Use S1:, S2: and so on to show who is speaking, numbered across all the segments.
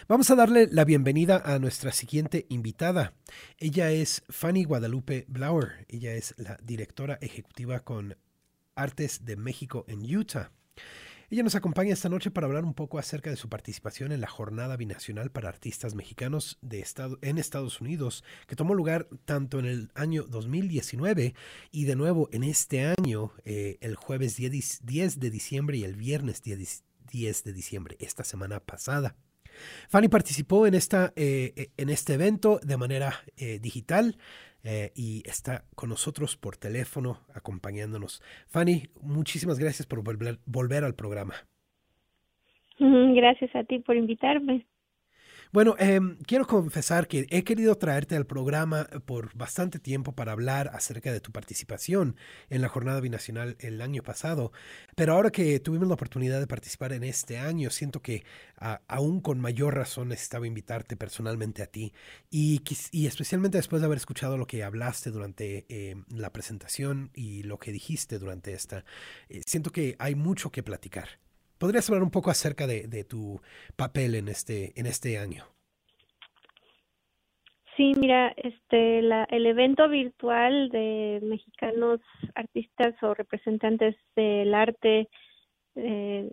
S1: Vamos a darle la bienvenida a nuestra siguiente invitada. Ella es Fanny Guadalupe Blauer. Ella es la directora ejecutiva con Artes de México en Utah. Ella nos acompaña esta noche para hablar un poco acerca de su participación en la Jornada Binacional para Artistas Mexicanos en Estados Unidos, que tomó lugar tanto en el año 2019 y de nuevo en este año, el jueves 10 de diciembre y el viernes 10 de diciembre, esta semana pasada. Fanny participó en este evento de manera digital y está con nosotros por teléfono acompañándonos. Fanny, muchísimas gracias por volver al programa.
S2: Gracias a ti por invitarme.
S1: Bueno, quiero confesar que he querido traerte al programa por bastante tiempo para hablar acerca de tu participación en la Jornada Binacional el año pasado, pero ahora que tuvimos la oportunidad de participar en este año, siento que aún con mayor razón necesitaba invitarte personalmente a ti y especialmente después de haber escuchado lo que hablaste durante la presentación y lo que dijiste durante esta, siento que hay mucho que platicar. ¿Podrías hablar un poco acerca de tu papel en este año?
S2: Sí, mira, el evento virtual de mexicanos artistas o representantes del arte eh,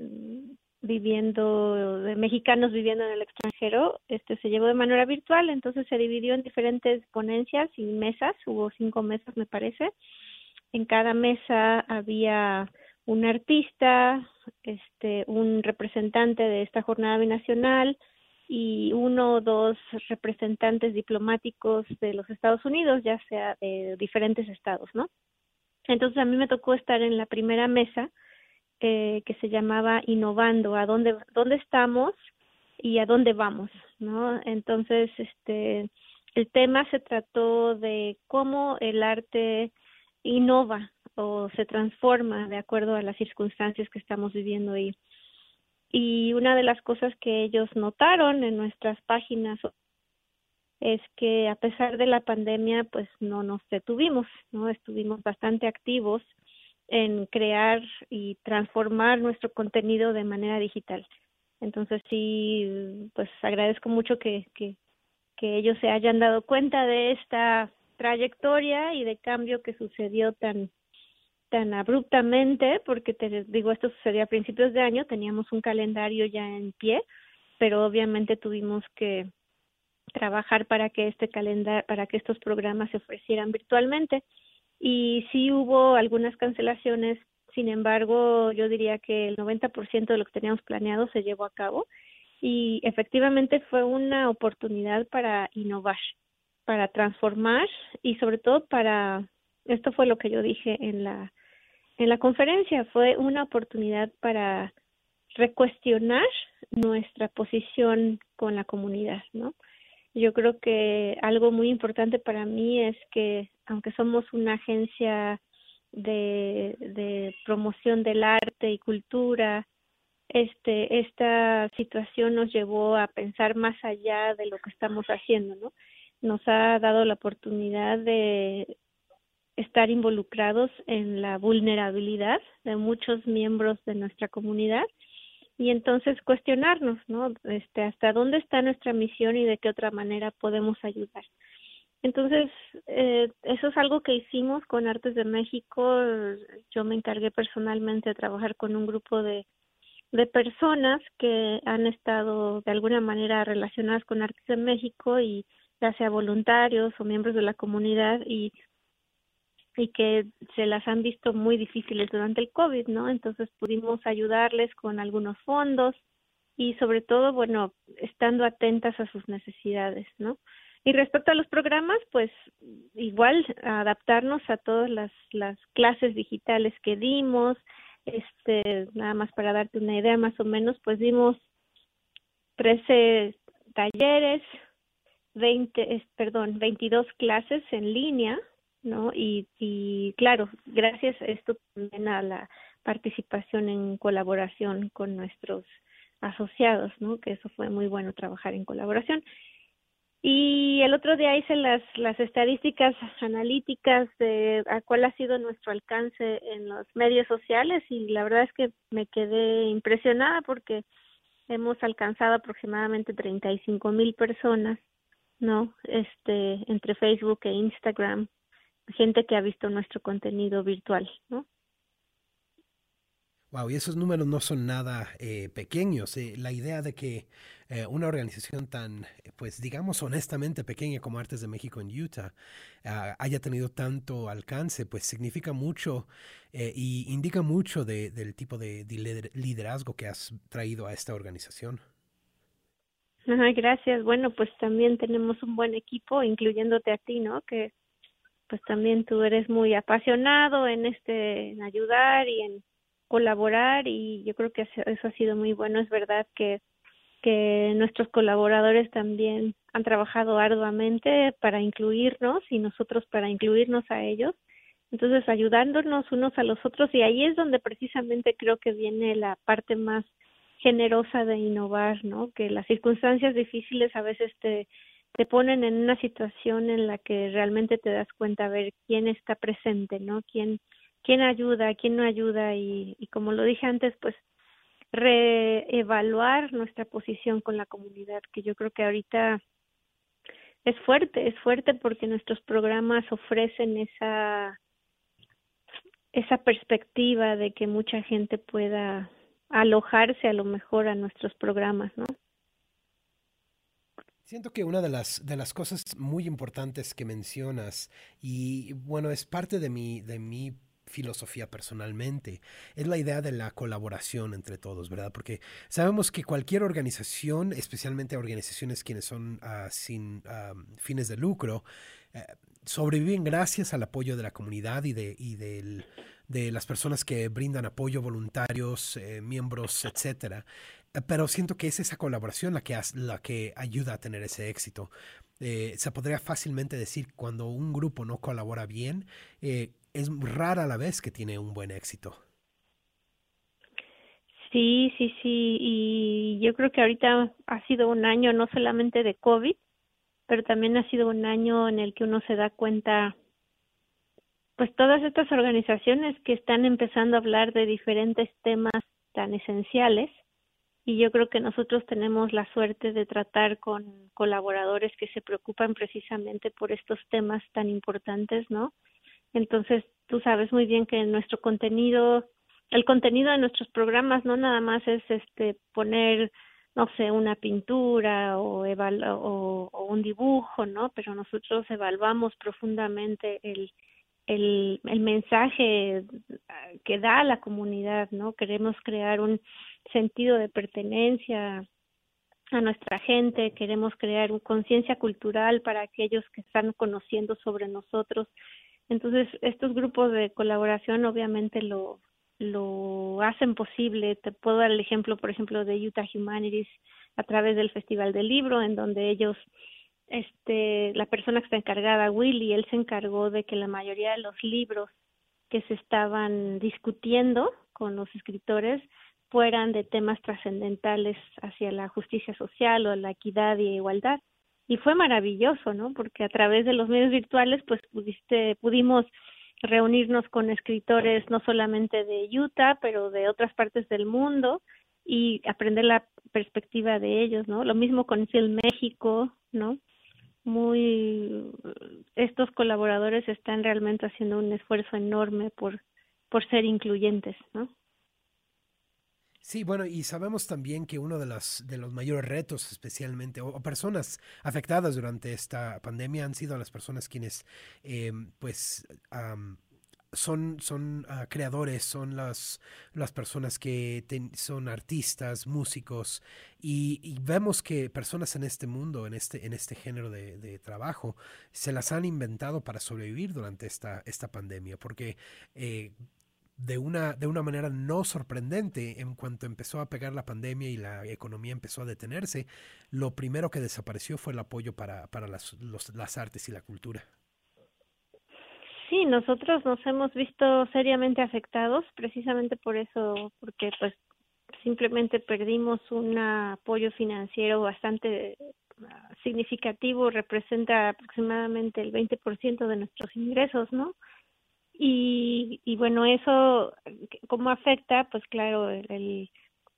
S2: de mexicanos viviendo en el extranjero, se llevó de manera virtual, entonces se dividió en diferentes ponencias y mesas, hubo 5 mesas me parece. En cada mesa había un artista, un representante de esta jornada binacional y 1 o 2 representantes diplomáticos de los Estados Unidos, ya sea de diferentes estados, ¿no? Entonces a mí me tocó estar en la primera mesa que se llamaba Innovando, dónde estamos y a dónde vamos, ¿no? Entonces, el tema se trató de cómo el arte innova o se transforma de acuerdo a las circunstancias que estamos viviendo ahí. Y una de las cosas que ellos notaron en nuestras páginas es que a pesar de la pandemia, pues no nos detuvimos, ¿no? Estuvimos bastante activos en crear y transformar nuestro contenido de manera digital. Entonces sí, pues agradezco mucho que ellos se hayan dado cuenta de esta trayectoria y de cambio que sucedió tan abruptamente, porque te digo, esto sucedió a principios de año, teníamos un calendario ya en pie, pero obviamente tuvimos que trabajar para que para que estos programas se ofrecieran virtualmente. Y sí hubo algunas cancelaciones, sin embargo, yo diría que el 90% de lo que teníamos planeado se llevó a cabo y efectivamente fue una oportunidad para innovar, para transformar y sobre todo esto fue lo que yo dije en la conferencia, fue una oportunidad para recuestionar nuestra posición con la comunidad, ¿no? Yo creo que algo muy importante para mí es que, aunque somos una agencia de promoción del arte y cultura, esta situación nos llevó a pensar más allá de lo que estamos haciendo, ¿no? Nos ha dado la oportunidad de estar involucrados en la vulnerabilidad de muchos miembros de nuestra comunidad y entonces cuestionarnos, ¿no? Hasta dónde está nuestra misión y de qué otra manera podemos ayudar. Entonces, eso es algo que hicimos con Artes de México. Yo me encargué personalmente de trabajar con un grupo de personas que han estado de alguna manera relacionadas con Artes de México y ya sea voluntarios o miembros de la comunidad y que se las han visto muy difíciles durante el COVID, ¿no? Entonces pudimos ayudarles con algunos fondos y sobre todo, bueno, estando atentas a sus necesidades, ¿no? Y respecto a los programas, pues igual adaptarnos a todas las clases digitales que dimos, nada más para darte una idea más o menos, pues dimos 13 talleres, 22 clases en línea, ¿no? Y claro, gracias a esto también a la participación en colaboración con nuestros asociados, ¿no? Que eso fue muy bueno trabajar en colaboración. Y el otro día hice las estadísticas analíticas de a cuál ha sido nuestro alcance en los medios sociales y la verdad es que me quedé impresionada porque hemos alcanzado aproximadamente 35,000 personas, ¿no? Entre Facebook e Instagram, gente que ha visto nuestro contenido virtual, ¿no?
S1: Wow, y esos números no son nada pequeños. La idea de que una organización tan, pues digamos honestamente pequeña como Artes de México en Utah haya tenido tanto alcance, pues significa mucho y indica mucho del tipo de liderazgo que has traído a esta organización.
S2: Ajá, gracias. Bueno, pues también tenemos un buen equipo, incluyéndote a ti, ¿no? Que pues también tú eres muy apasionado en ayudar y en colaborar, y yo creo que eso ha sido muy bueno. Es verdad que nuestros colaboradores también han trabajado arduamente para incluirnos y nosotros para incluirnos a ellos. Entonces, ayudándonos unos a los otros, y ahí es donde precisamente creo que viene la parte más generosa de innovar, ¿no? Que las circunstancias difíciles a veces te ponen en una situación en la que realmente te das cuenta a ver quién está presente, ¿no? Quién ayuda, quién no ayuda, y como lo dije antes, pues reevaluar nuestra posición con la comunidad, que yo creo que ahorita es fuerte porque nuestros programas ofrecen esa perspectiva de que mucha gente pueda alojarse a lo mejor a nuestros programas, ¿no?
S1: Siento que una de las cosas muy importantes que mencionas, y bueno, es parte de mi filosofía personalmente, es la idea de la colaboración entre todos, ¿verdad? Porque sabemos que cualquier organización, especialmente organizaciones quienes son sin fines de lucro, eh, sobreviven gracias al apoyo de la comunidad de las personas que brindan apoyo, voluntarios, miembros, etcétera. Pero siento que es esa colaboración la que ayuda a tener ese éxito. Se podría fácilmente decir cuando un grupo no colabora bien, es rara la vez que tiene un buen éxito.
S2: Sí, sí, sí, y yo creo que ahorita ha sido un año no solamente de COVID, pero también ha sido un año en el que uno se da cuenta, pues todas estas organizaciones que están empezando a hablar de diferentes temas tan esenciales, y yo creo que nosotros tenemos la suerte de tratar con colaboradores que se preocupan precisamente por estos temas tan importantes, ¿no? Entonces, tú sabes muy bien que nuestro contenido, el contenido de nuestros programas no nada más es poner, no sé, una pintura o un dibujo, ¿no? Pero nosotros evaluamos profundamente el mensaje que da a la comunidad, ¿no? Queremos crear un sentido de pertenencia a nuestra gente, queremos crear una conciencia cultural para aquellos que están conociendo sobre nosotros. Entonces, estos grupos de colaboración obviamente lo hacen posible. Te puedo dar el ejemplo, por ejemplo, de Utah Humanities a través del Festival del Libro, en donde ellos, la persona que está encargada, Willy, él se encargó de que la mayoría de los libros que se estaban discutiendo con los escritores fueran de temas trascendentales hacia la justicia social o la equidad y igualdad. Y fue maravilloso, ¿no? Porque a través de los medios virtuales, pues pudimos reunirnos con escritores no solamente de Utah, pero de otras partes del mundo, y aprender la perspectiva de ellos, ¿no? Lo mismo con Film México, ¿no? Estos colaboradores están realmente haciendo un esfuerzo enorme por ser incluyentes, ¿no?
S1: Sí, bueno, y sabemos también que uno de los mayores retos, especialmente, o personas afectadas durante esta pandemia, han sido las personas quienes, pues, son creadores, son las personas que son artistas, músicos, y vemos que personas en este mundo, en este género de trabajo, se las han inventado para sobrevivir durante esta pandemia, porque de una manera no sorprendente, en cuanto empezó a pegar la pandemia y la economía empezó a detenerse, lo primero que desapareció fue el apoyo para las artes y la cultura.
S2: Sí, nosotros nos hemos visto seriamente afectados precisamente por eso, porque pues simplemente perdimos un apoyo financiero bastante significativo, representa aproximadamente el 20% de nuestros ingresos, ¿no? Y bueno, eso, ¿cómo afecta? Pues claro,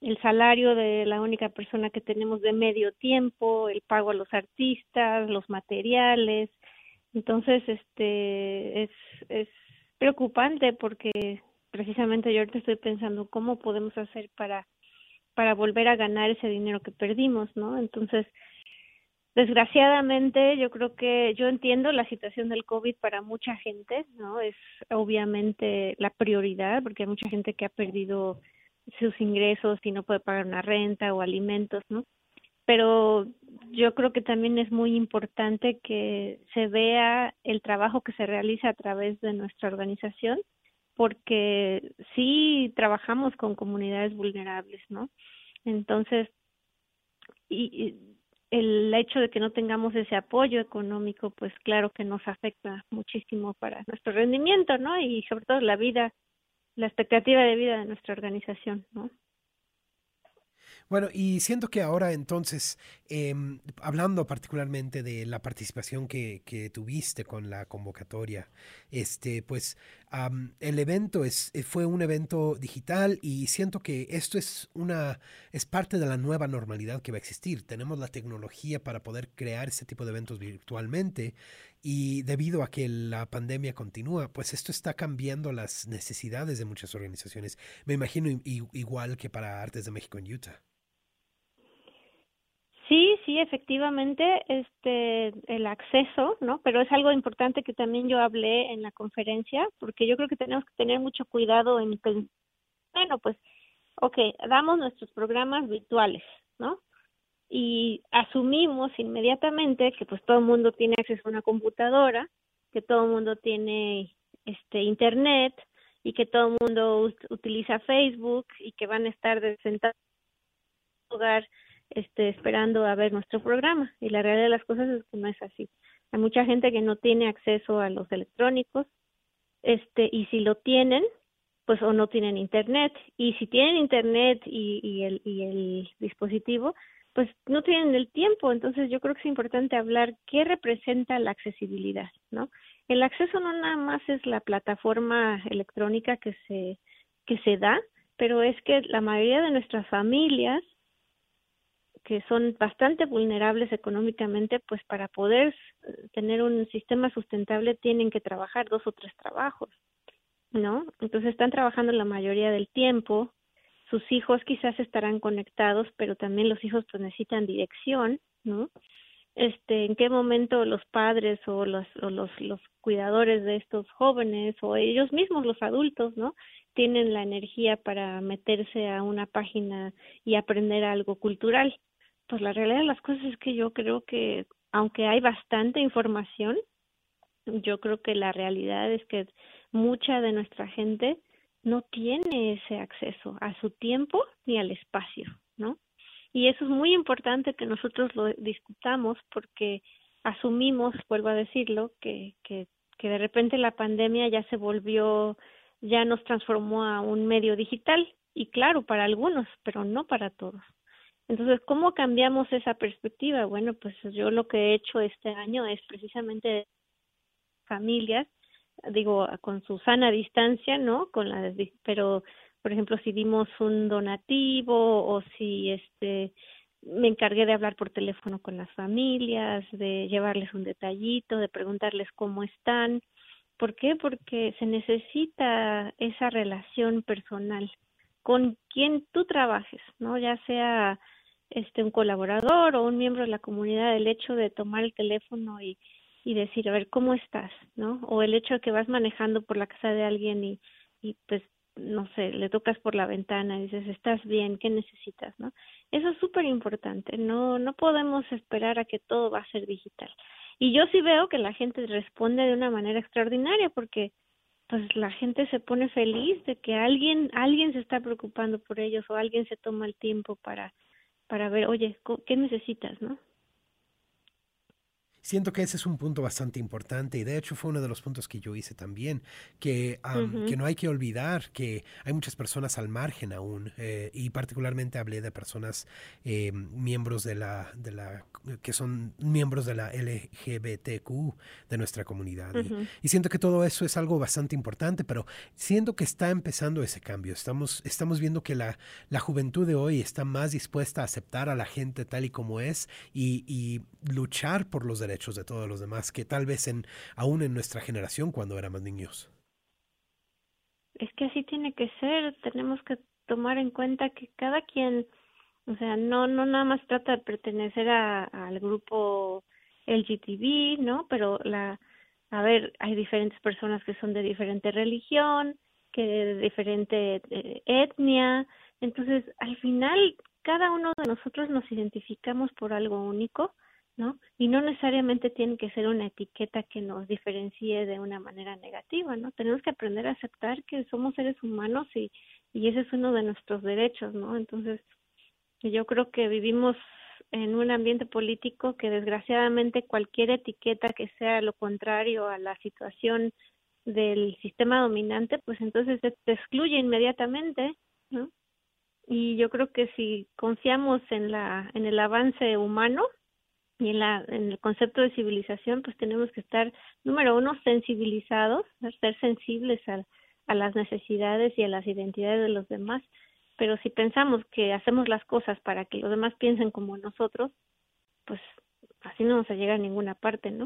S2: el salario de la única persona que tenemos de medio tiempo, el pago a los artistas, los materiales. Entonces, es preocupante porque precisamente yo ahorita estoy pensando cómo podemos hacer para volver a ganar ese dinero que perdimos, ¿no? Entonces, desgraciadamente, yo creo que yo entiendo la situación del COVID para mucha gente, ¿no? Es obviamente la prioridad, porque hay mucha gente que ha perdido sus ingresos y no puede pagar una renta o alimentos, ¿no? Pero yo creo que también es muy importante que se vea el trabajo que se realiza a través de nuestra organización, porque sí trabajamos con comunidades vulnerables, ¿no? Entonces, y el hecho de que no tengamos ese apoyo económico, pues claro que nos afecta muchísimo para nuestro rendimiento, ¿no? Y sobre todo la vida, la expectativa de vida de nuestra organización, ¿no?
S1: Bueno, y siento que ahora entonces, hablando particularmente de la participación que tuviste con la convocatoria, pues el evento fue un evento digital y siento que esto es parte de la nueva normalidad que va a existir. Tenemos la tecnología para poder crear este tipo de eventos virtualmente y debido a que la pandemia continúa, pues esto está cambiando las necesidades de muchas organizaciones. Me imagino igual que para Artes de México en Utah.
S2: Sí, sí, efectivamente, el acceso, ¿no? Pero es algo importante que también yo hablé en la conferencia, porque yo creo que tenemos que tener mucho cuidado en, bueno, pues, okay, damos nuestros programas virtuales, ¿no? Y asumimos inmediatamente que pues todo el mundo tiene acceso a una computadora, que todo el mundo tiene internet y que todo el mundo utiliza Facebook y que van a estar sentados en un lugar esperando a ver nuestro programa. Y la realidad de las cosas es que no es así. Hay mucha gente que no tiene acceso a los electrónicos, y si lo tienen, pues o no tienen internet, y si tienen internet y el dispositivo, pues no tienen el tiempo. Entonces yo creo que es importante hablar qué representa la accesibilidad, ¿no? El acceso no nada más es la plataforma electrónica que se da, pero es que la mayoría de nuestras familias que son bastante vulnerables económicamente, pues para poder tener un sistema sustentable tienen que trabajar 2 o 3 trabajos, ¿no? Entonces están trabajando la mayoría del tiempo, sus hijos quizás estarán conectados, pero también los hijos pues necesitan dirección, ¿no? En qué momento los padres o los cuidadores de estos jóvenes o ellos mismos los adultos, ¿no? Tienen la energía para meterse a una página y aprender algo cultural. Pues la realidad de las cosas es que yo creo que aunque hay bastante información, yo creo que la realidad es que mucha de nuestra gente no tiene ese acceso a su tiempo ni al espacio, ¿no? Y eso es muy importante que nosotros lo discutamos porque asumimos, vuelvo a decirlo, que de repente la pandemia ya se volvió, ya nos transformó a un medio digital y claro, para algunos, pero no para todos. Entonces, ¿cómo cambiamos esa perspectiva? Bueno, pues yo lo que he hecho este año es precisamente familias, digo, con su sana distancia, ¿no? Pero, por ejemplo, si dimos un donativo o si me encargué de hablar por teléfono con las familias, de llevarles un detallito, de preguntarles cómo están. ¿Por qué? Porque se necesita esa relación personal con quien tú trabajes, ¿no? Ya sea un colaborador o un miembro de la comunidad, el hecho de tomar el teléfono y decir, a ver, ¿cómo estás? ¿No? O el hecho de que vas manejando por la casa de alguien y pues, no sé, le tocas por la ventana y dices, ¿estás bien? ¿Qué necesitas? ¿No? Eso es súper importante. No podemos esperar a que todo va a ser digital. Y yo sí veo que la gente responde de una manera extraordinaria porque pues la gente se pone feliz de que alguien se está preocupando por ellos o alguien se toma el tiempo para ver, oye, ¿qué necesitas, no?
S1: Siento que ese es un punto bastante importante y de hecho fue uno de los puntos que yo hice también, que
S2: Ujú,
S1: no hay que olvidar que hay muchas personas al margen aún y particularmente hablé de personas miembros que son miembros de la LGBTQ de nuestra comunidad
S2: ujú.
S1: y siento que todo eso es algo bastante importante, pero siento que está empezando ese cambio, estamos viendo que la juventud de hoy está más dispuesta a aceptar a la gente tal y como es y luchar por los derechos de todos los demás, que tal vez aún en nuestra generación cuando éramos niños.
S2: Es que así tiene que ser, tenemos que tomar en cuenta que cada quien, o sea, no nada más trata de pertenecer al grupo LGTB, ¿no? Pero a ver, hay diferentes personas que son de diferente religión, que de diferente etnia, entonces al final cada uno de nosotros nos identificamos por algo único, ¿no? Y no necesariamente tiene que ser una etiqueta que nos diferencie de una manera negativa, ¿no? Tenemos que aprender a aceptar que somos seres humanos y ese es uno de nuestros derechos, ¿no? Entonces, yo creo que vivimos en un ambiente político que desgraciadamente cualquier etiqueta que sea lo contrario a la situación del sistema dominante, pues entonces te excluye inmediatamente, ¿no? Y yo creo que si confiamos en el avance humano y en el concepto de civilización, pues tenemos que estar, número uno, sensibilizados, ¿no? Ser sensibles a las necesidades y a las identidades de los demás. Pero si pensamos que hacemos las cosas para que los demás piensen como nosotros, pues así no vamos a llegar a ninguna parte, ¿no?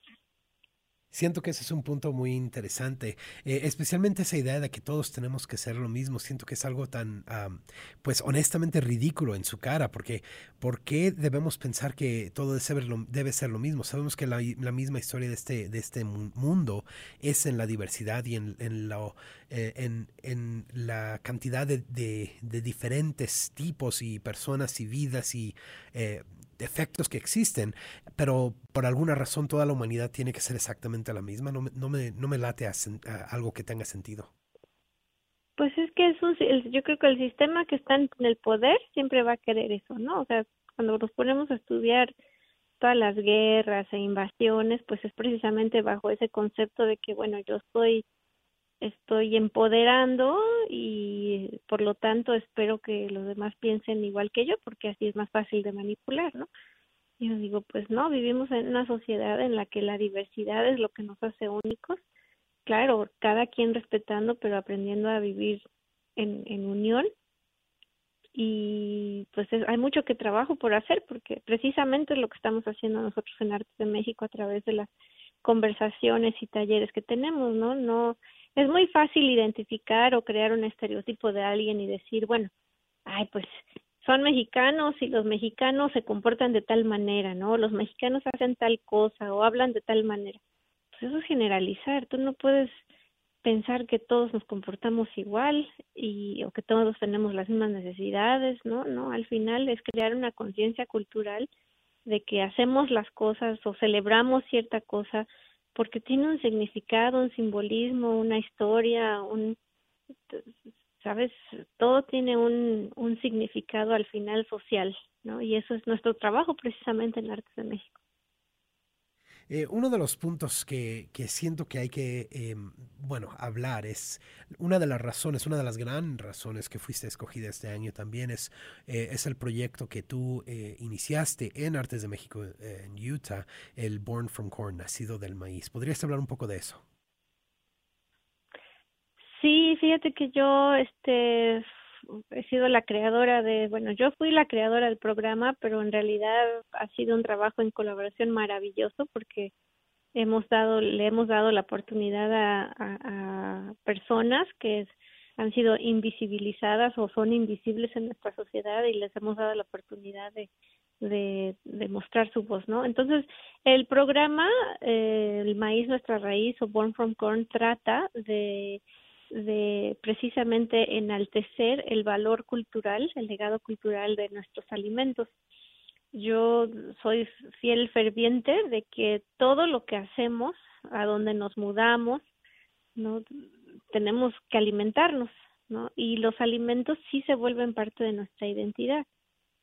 S1: Siento que ese es un punto muy interesante, especialmente esa idea de que todos tenemos que ser lo mismo. Siento que es algo tan, pues honestamente ridículo en su cara, porque ¿por qué debemos pensar que todo debe ser lo mismo? Sabemos que la misma historia de este mundo es en la diversidad y en la cantidad de diferentes tipos y personas y vidas y efectos que existen, pero por alguna razón toda la humanidad tiene que ser exactamente la misma. No me late a algo que tenga sentido.
S2: Pues es que yo creo que el sistema que está en el poder siempre va a querer eso, ¿no? O sea, cuando nos ponemos a estudiar todas las guerras e invasiones, pues es precisamente bajo ese concepto de que, bueno, estoy empoderando y por lo tanto espero que los demás piensen igual que yo, porque así es más fácil de manipular, ¿no? Y yo digo, pues no, vivimos en una sociedad en la que la diversidad es lo que nos hace únicos. Claro, cada quien respetando, pero aprendiendo a vivir en unión. Y pues hay mucho que trabajo por hacer, porque precisamente es lo que estamos haciendo nosotros en Artes de México a través de las conversaciones y talleres que tenemos, ¿no? No, es muy fácil identificar o crear un estereotipo de alguien y decir, bueno, ay, pues son mexicanos y los mexicanos se comportan de tal manera, ¿no? Los mexicanos hacen tal cosa o hablan de tal manera. Pues eso es generalizar, tú no puedes pensar que todos nos comportamos igual o que todos tenemos las mismas necesidades, ¿no? No, al final es crear una conciencia cultural de que hacemos las cosas o celebramos cierta cosa porque tiene un significado, un simbolismo, una historia, ¿sabes? Todo tiene un significado al final social, ¿no? Y eso es nuestro trabajo precisamente en Artes de México.
S1: Uno de los puntos que siento que hay que, bueno, hablar es una de las razones, una de las gran razones que fuiste escogida este año también es el proyecto que tú iniciaste en Artes de México en Utah, el Born from Corn, nacido del maíz. ¿Podrías hablar un poco de eso?
S2: Sí, fíjate que yo he sido la creadora bueno, yo fui la creadora del programa, pero en realidad ha sido un trabajo en colaboración maravilloso porque le hemos dado la oportunidad a personas han sido invisibilizadas o son invisibles en nuestra sociedad y les hemos dado la oportunidad de mostrar su voz, ¿no? Entonces, el programa, El Maíz Nuestra Raíz o Born from Corn trata de precisamente enaltecer el valor cultural, el legado cultural de nuestros alimentos. Yo soy fiel ferviente de que todo lo que hacemos, a donde nos mudamos, ¿no? Tenemos que alimentarnos, ¿no? Y los alimentos sí se vuelven parte de nuestra identidad.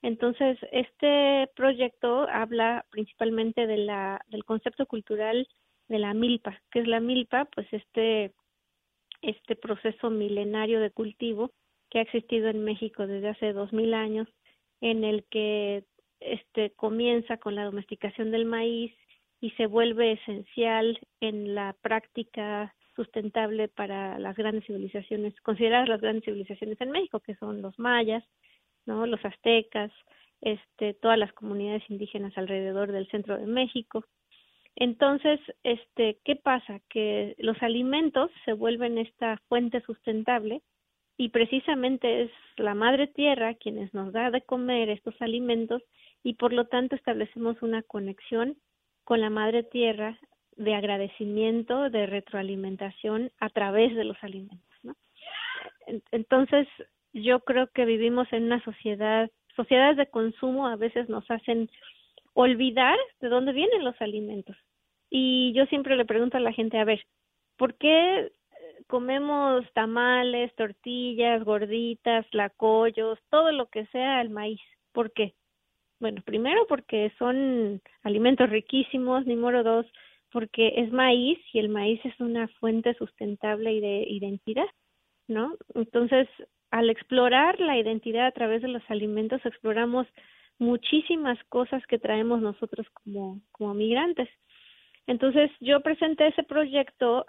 S2: Entonces, este proyecto habla principalmente del concepto cultural de la milpa. ¿Qué es la milpa? Pues este proceso milenario de cultivo que ha existido en México desde hace 2000 años, en el que comienza con la domesticación del maíz y se vuelve esencial en la práctica sustentable para las grandes civilizaciones, consideradas las grandes civilizaciones en México, que son los mayas, ¿no? Los aztecas, todas las comunidades indígenas alrededor del centro de México. Entonces, ¿qué pasa? Que los alimentos se vuelven esta fuente sustentable y precisamente es la madre tierra quienes nos da de comer estos alimentos y por lo tanto establecemos una conexión con la madre tierra de agradecimiento, de retroalimentación a través de los alimentos, ¿no? Entonces, yo creo que vivimos en una sociedades de consumo a veces nos hacen olvidar de dónde vienen los alimentos. Y yo siempre le pregunto a la gente, a ver, ¿por qué comemos tamales, tortillas, gorditas, tlacoyos, todo lo que sea el maíz? ¿Por qué? Bueno, primero porque son alimentos riquísimos, número dos, porque es maíz y el maíz es una fuente sustentable y de identidad, ¿no? Entonces, al explorar la identidad a través de los alimentos, exploramos muchísimas cosas que traemos nosotros como migrantes. Entonces, yo presenté ese proyecto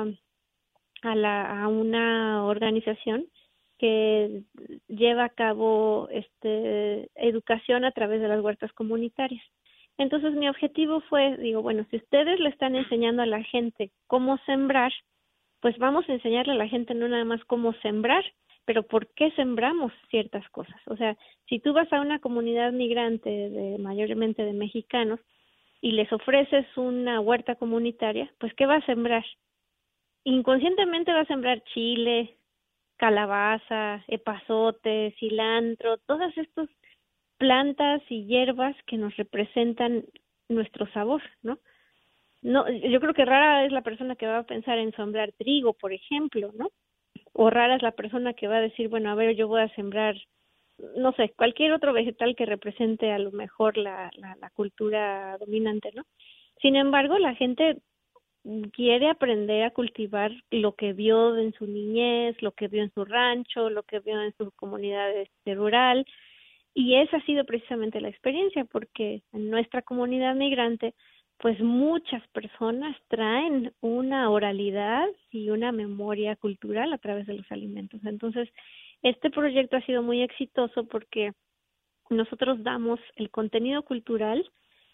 S2: a una organización que lleva a cabo educación a través de las huertas comunitarias. Entonces, mi objetivo fue, digo, bueno, si ustedes le están enseñando a la gente cómo sembrar, pues vamos a enseñarle a la gente no nada más cómo sembrar, pero por qué sembramos ciertas cosas. O sea, si tú vas a una comunidad migrante, mayormente de mexicanos, y les ofreces una huerta comunitaria, pues ¿qué va a sembrar? Inconscientemente va a sembrar chile, calabaza, epazote, cilantro, todas estas plantas y hierbas que nos representan nuestro sabor, ¿no? No, yo creo que rara es la persona que va a pensar en sembrar trigo, por ejemplo, ¿no? O rara es la persona que va a decir, bueno, a ver, yo voy a sembrar, no sé, cualquier otro vegetal que represente a lo mejor la cultura dominante, ¿no? Sin embargo, la gente quiere aprender a cultivar lo que vio en su niñez, lo que vio en su rancho, lo que vio en su comunidad rural, y esa ha sido precisamente la experiencia, porque en nuestra comunidad migrante, pues muchas personas traen una oralidad y una memoria cultural a través de los alimentos. Entonces, este proyecto ha sido muy exitoso porque nosotros damos el contenido cultural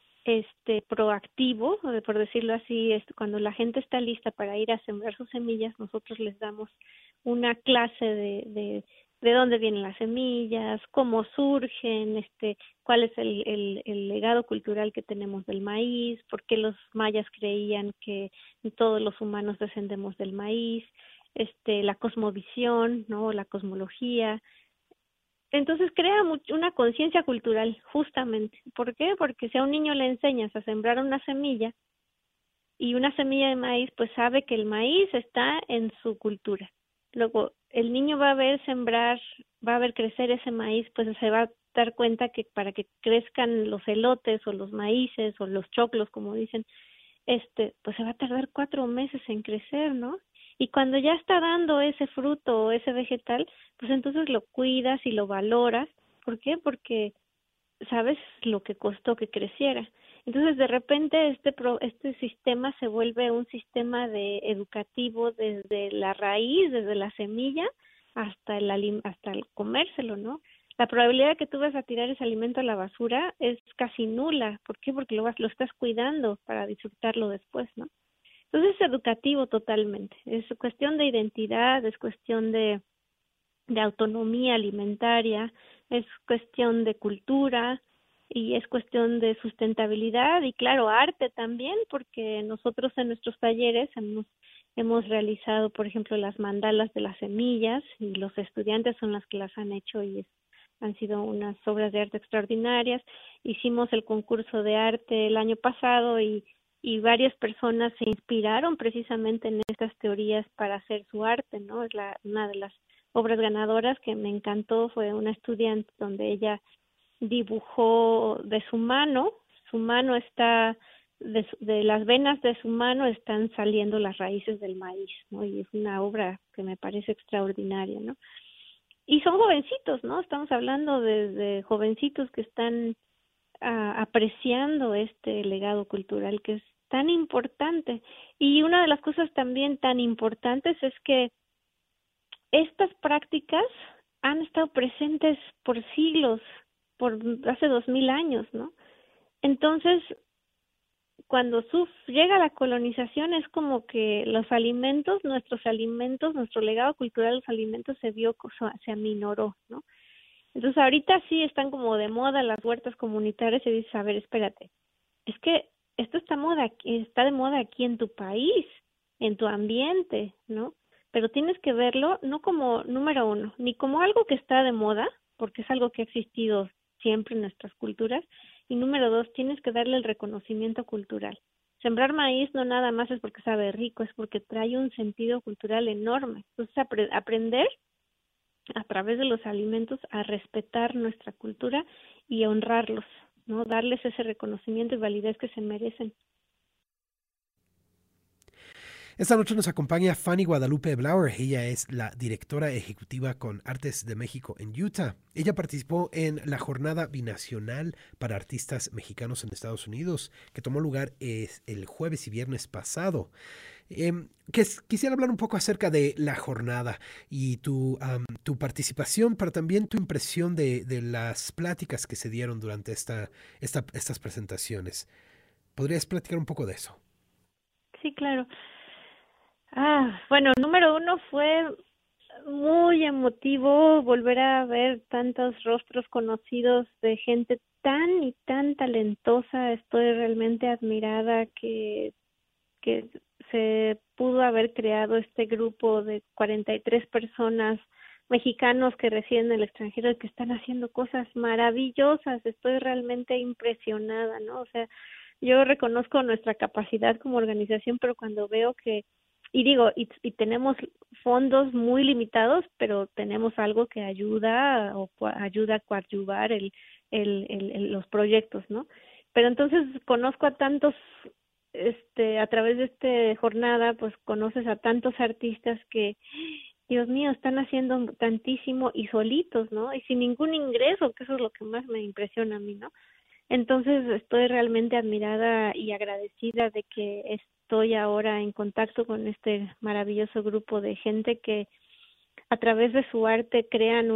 S2: proactivo, por decirlo así, cuando la gente está lista para ir a sembrar sus semillas, nosotros les damos una clase de dónde vienen las semillas, cómo surgen, cuál es el legado cultural que tenemos del maíz, por qué los mayas creían que todos los humanos descendemos del maíz, la cosmovisión, ¿no? La cosmología. Entonces crea una conciencia cultural, justamente. ¿Por qué? Porque si a un niño le enseñas a sembrar una semilla y una semilla de maíz, pues sabe que el maíz está en su cultura. Luego, el niño va a ver sembrar, va a ver crecer ese maíz, pues se va a dar cuenta que para que crezcan los elotes o los maíces o los choclos, como dicen, pues se va a tardar 4 meses en crecer, ¿no? Y cuando ya está dando ese fruto o ese vegetal, pues entonces lo cuidas y lo valoras. ¿Por qué? Porque sabes lo que costó que creciera. Entonces, de repente, este sistema se vuelve un sistema educativo desde la raíz, desde la semilla, hasta el comérselo, ¿no? La probabilidad de que tú vas a tirar ese alimento a la basura es casi nula. ¿Por qué? Porque lo estás cuidando para disfrutarlo después, ¿no? Entonces es educativo totalmente. Es cuestión de identidad, es cuestión de autonomía alimentaria, es cuestión de cultura y es cuestión de sustentabilidad y claro, arte también, porque nosotros en nuestros talleres hemos realizado, por ejemplo, las mandalas de las semillas y los estudiantes son las que las han hecho y han sido unas obras de arte extraordinarias. Hicimos el concurso de arte el año pasado y varias personas se inspiraron precisamente en estas teorías para hacer su arte, ¿no? Una de las obras ganadoras que me encantó fue una estudiante donde ella dibujó de su mano está, de las venas de su mano están saliendo las raíces del maíz, ¿no? Y es una obra que me parece extraordinaria, ¿no? Y son jovencitos, ¿no? Estamos hablando de jovencitos que están apreciando este legado cultural que es tan importante. Y una de las cosas también tan importantes es que estas prácticas han estado presentes por siglos, por hace 2000 años, ¿no? Entonces, cuando llega la colonización es como que los alimentos, nuestro legado cultural, los alimentos se aminoró, ¿no? Entonces ahorita sí están como de moda las huertas comunitarias y dices, a ver, espérate, es que esto está de moda aquí en tu país, en tu ambiente, ¿no? Pero tienes que verlo no como número uno, ni como algo que está de moda, porque es algo que ha existido siempre en nuestras culturas, y número dos, tienes que darle el reconocimiento cultural. Sembrar maíz no nada más es porque sabe rico, es porque trae un sentido cultural enorme. Entonces aprender a través de los alimentos a respetar nuestra cultura y a honrarlos, ¿no? Darles ese reconocimiento y validez que se merecen.
S1: Esta noche nos acompaña Fanny Guadalupe Blauer. Ella es la directora ejecutiva con Artes de México en Utah. Ella participó en la Jornada Binacional para Artistas Mexicanos en Estados Unidos, que tomó lugar el jueves y viernes pasado. Quisiera hablar un poco acerca de la jornada y tu participación, pero también tu impresión de las pláticas que se dieron durante estas presentaciones. ¿Podrías platicar un poco de eso?
S2: Sí, claro. Bueno, número uno fue muy emotivo volver a ver tantos rostros conocidos de gente tan y tan talentosa. Estoy realmente admirada que se pudo haber creado este grupo de 43 personas mexicanos que residen en el extranjero y que están haciendo cosas maravillosas. Estoy realmente impresionada, ¿no? O sea, yo reconozco nuestra capacidad como organización, pero cuando veo que, y digo, y tenemos fondos muy limitados, pero tenemos algo que ayuda ayuda a coadyuvar los proyectos, ¿no? Pero entonces conozco a tantos, a través de esta jornada, pues conoces a tantos artistas que, Dios mío, están haciendo tantísimo y solitos, ¿no? Y sin ningún ingreso, que eso es lo que más me impresiona a mí, ¿no? Entonces estoy realmente admirada y agradecida de que estoy ahora en contacto con este maravilloso grupo de gente que a través de su arte crean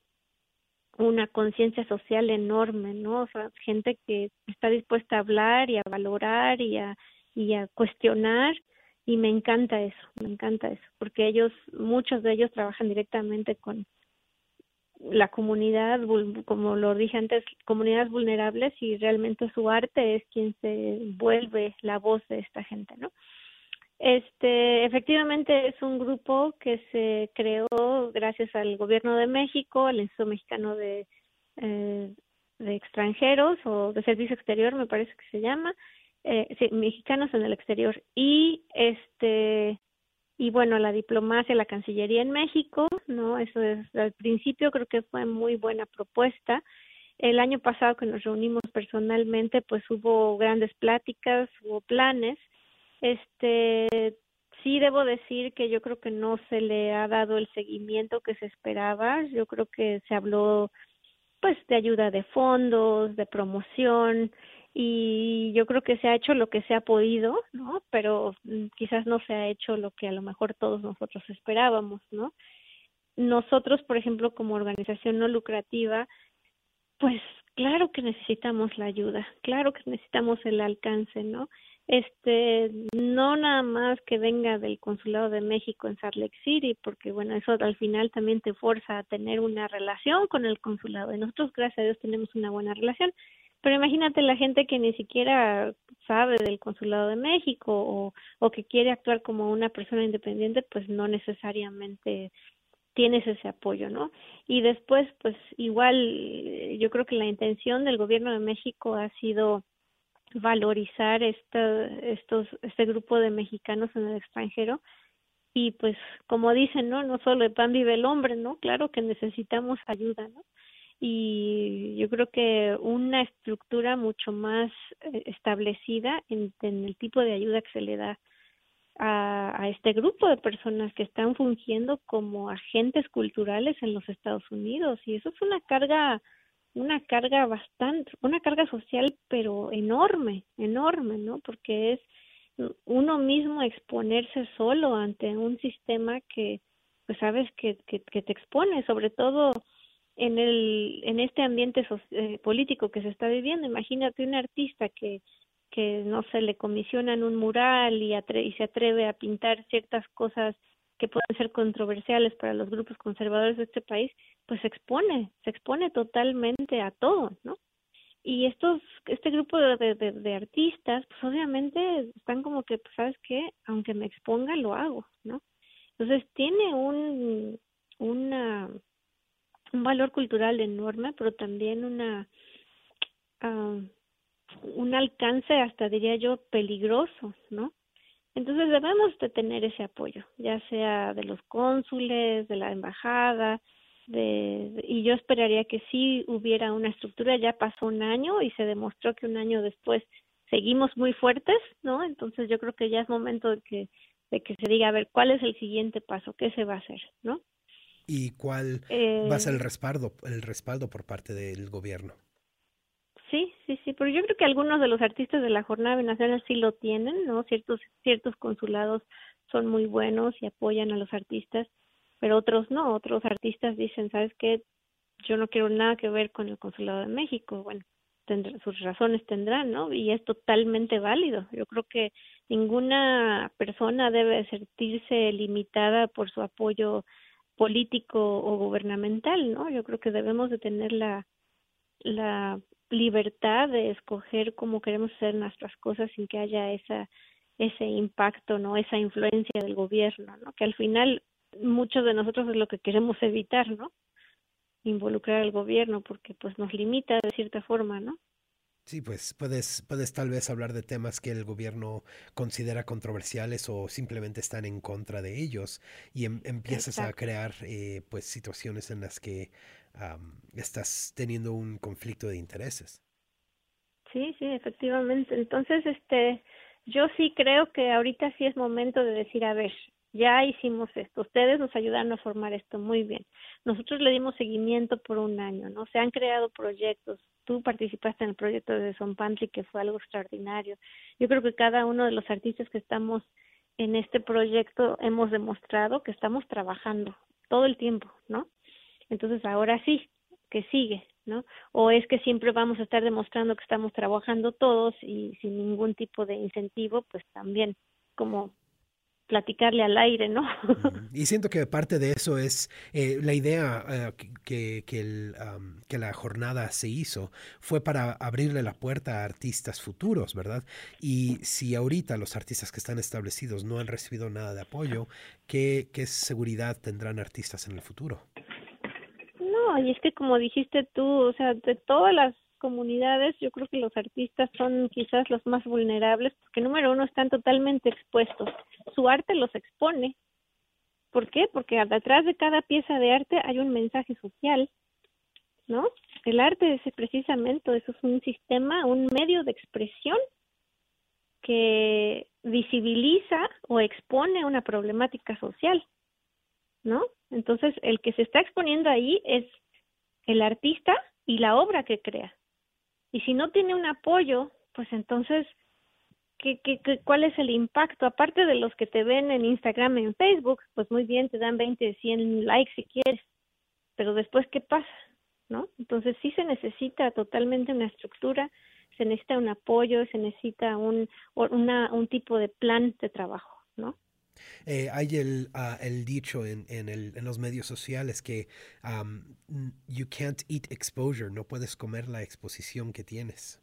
S2: una conciencia social enorme, ¿no? O sea, gente que está dispuesta a hablar y a valorar y a cuestionar, y me encanta eso, porque muchos de ellos trabajan directamente con la comunidad, como lo dije antes, comunidades vulnerables, y realmente su arte es quien se vuelve la voz de esta gente, ¿no? Efectivamente es un grupo que se creó gracias al Gobierno de México, al Instituto Mexicano de Extranjeros o de Servicio Exterior, me parece que se llama, sí, Mexicanos en el Exterior, y bueno, la diplomacia, la Cancillería en México, ¿no? Eso es, al principio creo que fue muy buena propuesta. El año pasado que nos reunimos personalmente, pues hubo grandes pláticas, hubo planes. Sí debo decir que yo creo que no se le ha dado el seguimiento que se esperaba. Yo creo que se habló pues de ayuda de fondos, de promoción, y yo creo que se ha hecho lo que se ha podido, ¿no? Pero quizás no se ha hecho lo que a lo mejor todos nosotros esperábamos, ¿no? Nosotros, por ejemplo, como organización no lucrativa, pues claro que necesitamos la ayuda, claro que necesitamos el alcance, ¿no? No nada más que venga del Consulado de México en Salt Lake City, porque bueno, eso al final también te forza a tener una relación con el consulado, y nosotros gracias a Dios tenemos una buena relación, pero imagínate la gente que ni siquiera sabe del Consulado de México o que quiere actuar como una persona independiente, pues no necesariamente tienes ese apoyo, ¿no? Y después, pues igual, yo creo que la intención del Gobierno de México ha sido valorizar este grupo de mexicanos en el extranjero, y pues como dicen, ¿no? No solo de pan vive el hombre, ¿no? Claro que necesitamos ayuda, ¿no? y yo creo que una estructura mucho más establecida en el tipo de ayuda que se le da a este grupo de personas que están fungiendo como agentes culturales en los Estados Unidos. Y eso es una carga social, pero enorme, enorme, ¿no? Porque es uno mismo exponerse solo ante un sistema que, pues sabes que te expone, sobre todo en este ambiente político que se está viviendo. Imagínate un artista que no se le comisionan un mural y se atreve a pintar ciertas cosas que pueden ser controversiales para los grupos conservadores de este país, pues se expone totalmente a todo, ¿no? Y este grupo de artistas, pues obviamente están como que, pues, ¿sabes qué? Aunque me exponga, lo hago, ¿no? Entonces tiene una, un valor cultural enorme, pero también ah, un alcance hasta, diría yo, peligroso, ¿no? Entonces debemos de tener ese apoyo, ya sea de los cónsules, de la embajada, y yo esperaría que sí hubiera una estructura. Ya pasó un año y se demostró que un año después seguimos muy fuertes, ¿no? Entonces yo creo que ya es momento de que se diga, a ver, ¿cuál es el siguiente paso? ¿Qué se va a hacer, no?
S1: ¿Y cuál va a ser
S2: Eh,
S1: el respaldo por parte del gobierno?
S2: Sí, sí, sí, pero yo creo que algunos de los artistas de la Jornada Nacional sí lo tienen, ¿no? Ciertos consulados son muy buenos y apoyan a los artistas, pero otros no, otros artistas dicen, ¿sabes qué? Yo no quiero nada que ver con el Consulado de México. Bueno, sus razones tendrán, ¿no? Y es totalmente válido. Yo creo que ninguna persona debe sentirse limitada por su apoyo político o gubernamental, ¿no? Yo creo que debemos de tener la libertad de escoger cómo queremos hacer nuestras cosas sin que haya ese impacto, ¿no? Esa influencia del gobierno, ¿no? Que al final muchos de nosotros es lo que queremos evitar, ¿no? Involucrar al gobierno porque pues nos limita de cierta forma, ¿no?
S1: Sí, pues puedes tal vez hablar de temas que el gobierno considera controversiales o simplemente están en contra de ellos y empiezas a
S2: Exacto.
S1: crear pues situaciones en las que estás teniendo un conflicto de intereses.
S2: Sí, sí, efectivamente. Entonces, yo sí creo que ahorita sí es momento de decir, a ver, ya hicimos esto, ustedes nos ayudaron a formar esto muy bien. Nosotros le dimos seguimiento por un año, ¿no? Se han creado proyectos. Tú participaste en el proyecto de Son Pantry, que fue algo extraordinario. Yo creo que cada uno de los artistas que estamos en este proyecto hemos demostrado que estamos trabajando todo el tiempo, ¿no? Entonces ahora sí, que sigue, ¿no? O es que siempre vamos a estar demostrando que estamos trabajando todos y sin ningún tipo de incentivo, pues también como platicarle al aire, ¿no?
S1: Y siento que parte de eso es la idea que la jornada se hizo fue para abrirle la puerta a artistas futuros, ¿verdad? Y si ahorita los artistas que están establecidos no han recibido nada de apoyo, ¿qué seguridad tendrán artistas en el futuro?
S2: No, y es que como dijiste tú, o sea, de todas las comunidades, yo creo que los artistas son quizás los más vulnerables, porque número uno, están totalmente expuestos. Su arte los expone. ¿Por qué? Porque detrás de cada pieza de arte hay un mensaje social, ¿no? El arte es precisamente eso, es un sistema, un medio de expresión que visibiliza o expone una problemática social, ¿no? Entonces, el que se está exponiendo ahí es el artista y la obra que crea. Y si no tiene un apoyo, pues entonces, ¿cuál es el impacto? Aparte de los que te ven en Instagram, en Facebook, pues muy bien, te dan 20, 100 likes si quieres, pero después, ¿qué pasa? ¿No? Entonces sí se necesita totalmente una estructura, se necesita un apoyo, se necesita un tipo de plan de trabajo, ¿no?
S1: Hay el dicho en los medios sociales que you can't eat exposure, no puedes comer la exposición que tienes.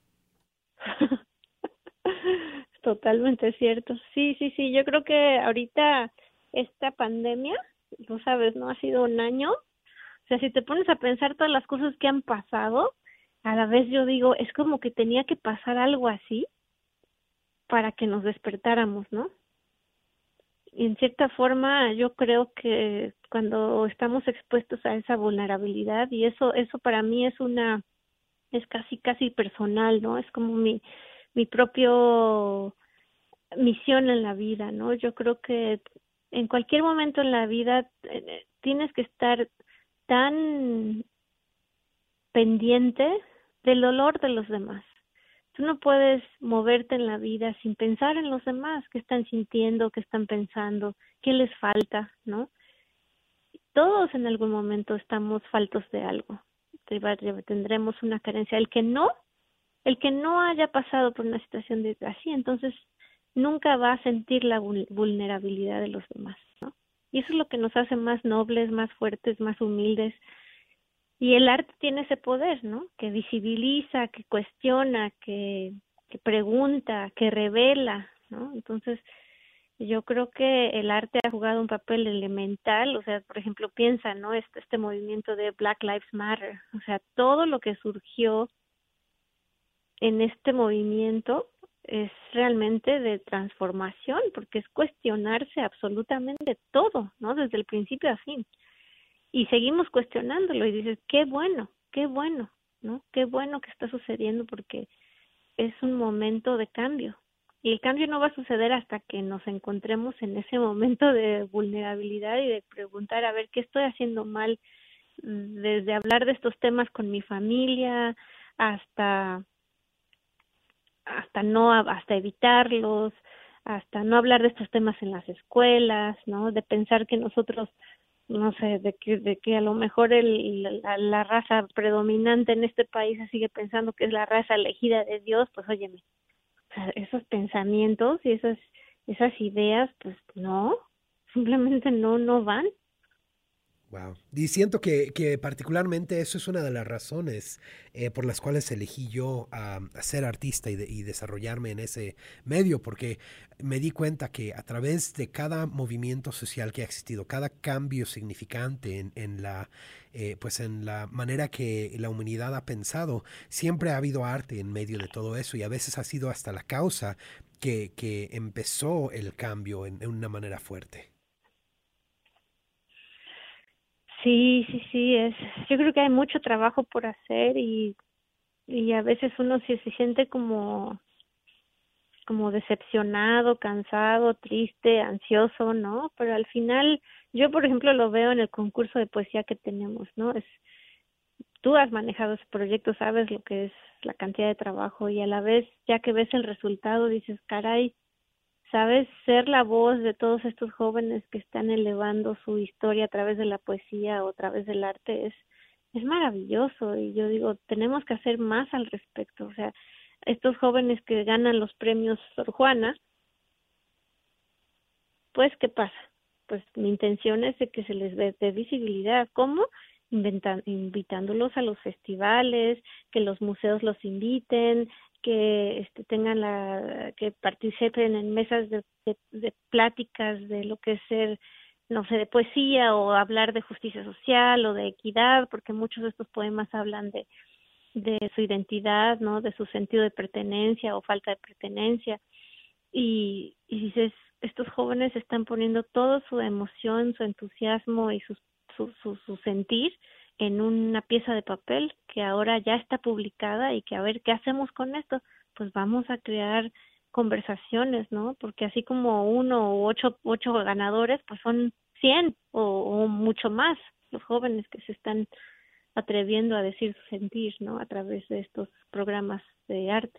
S2: Totalmente cierto. Sí, sí, sí. Yo creo que ahorita esta pandemia, tú sabes, ¿no? Ha sido un año. O sea, si te pones a pensar todas las cosas que han pasado, a la vez yo digo, es como que tenía que pasar algo así para que nos despertáramos, ¿no? en cierta forma yo creo que cuando estamos expuestos a esa vulnerabilidad, y eso para mí es casi personal, ¿no? Es como mi propio misión en la vida, ¿no? Yo creo que en cualquier momento en la vida tienes que estar tan pendiente del dolor de los demás. Tú no puedes moverte en la vida sin pensar en los demás, qué están sintiendo, qué están pensando, qué les falta, ¿no? Todos en algún momento estamos faltos de algo. Tendremos una carencia. El que no haya pasado por una situación de así, entonces nunca va a sentir la vulnerabilidad de los demás, ¿no? Y eso es lo que nos hace más nobles, más fuertes, más humildes. Y el arte tiene ese poder, ¿no? Que visibiliza, que cuestiona, que pregunta, que revela, ¿no? Entonces, yo creo que el arte ha jugado un papel elemental, o sea, por ejemplo, piensa, ¿no? Este movimiento de Black Lives Matter, o sea, todo lo que surgió en este movimiento es realmente de transformación, porque es cuestionarse absolutamente todo, ¿no? Desde el principio a fin. Y seguimos cuestionándolo y dices, qué bueno, ¿no? Qué bueno que está sucediendo porque es un momento de cambio. Y el cambio no va a suceder hasta que nos encontremos en ese momento de vulnerabilidad y de preguntar, a ver, ¿qué estoy haciendo mal? Desde hablar de estos temas con mi familia hasta hasta evitarlos, hasta no hablar de estos temas en las escuelas, ¿no? De pensar que nosotros, no sé, de que a lo mejor la raza predominante en este país se sigue pensando que es la raza elegida de Dios, pues óyeme, o sea, esos pensamientos y esas ideas, pues no, simplemente no van.
S1: Wow. Y siento que particularmente eso es una de las razones por las cuales elegí yo a ser artista y desarrollarme en ese medio, porque me di cuenta que a través de cada movimiento social que ha existido, cada cambio significante pues en la manera que la humanidad ha pensado, siempre ha habido arte en medio de todo eso y a veces ha sido hasta la causa que empezó el cambio en una manera fuerte.
S2: Sí, yo creo que hay mucho trabajo por hacer y a veces uno se siente como decepcionado, cansado, triste, ansioso, ¿no? Pero al final, yo por ejemplo lo veo en el concurso de poesía que tenemos, ¿no? Tú has manejado ese proyecto, sabes lo que es la cantidad de trabajo y a la vez, ya que ves el resultado, dices, caray, sabes, ser la voz de todos estos jóvenes que están elevando su historia a través de la poesía o a través del arte es maravilloso y yo digo, tenemos que hacer más al respecto, o sea, estos jóvenes que ganan los premios Sor Juana, pues, ¿qué pasa? Pues mi intención es de que se les dé visibilidad. ¿Cómo? Invitándolos a los festivales, que los museos los inviten, que tengan que participen en mesas de pláticas de lo que es ser, no sé, de poesía o hablar de justicia social o de equidad, porque muchos de estos poemas hablan de su identidad, ¿no? De su sentido de pertenencia o falta de pertenencia y dices, estos jóvenes están poniendo toda su emoción, su entusiasmo y su sentir en una pieza de papel que ahora ya está publicada y que a ver qué hacemos con esto, pues vamos a crear conversaciones, ¿no? Porque así como uno o ocho ganadores, pues son 100 o mucho más los jóvenes que se están atreviendo a decir su sentir, ¿no? A través de estos programas de arte.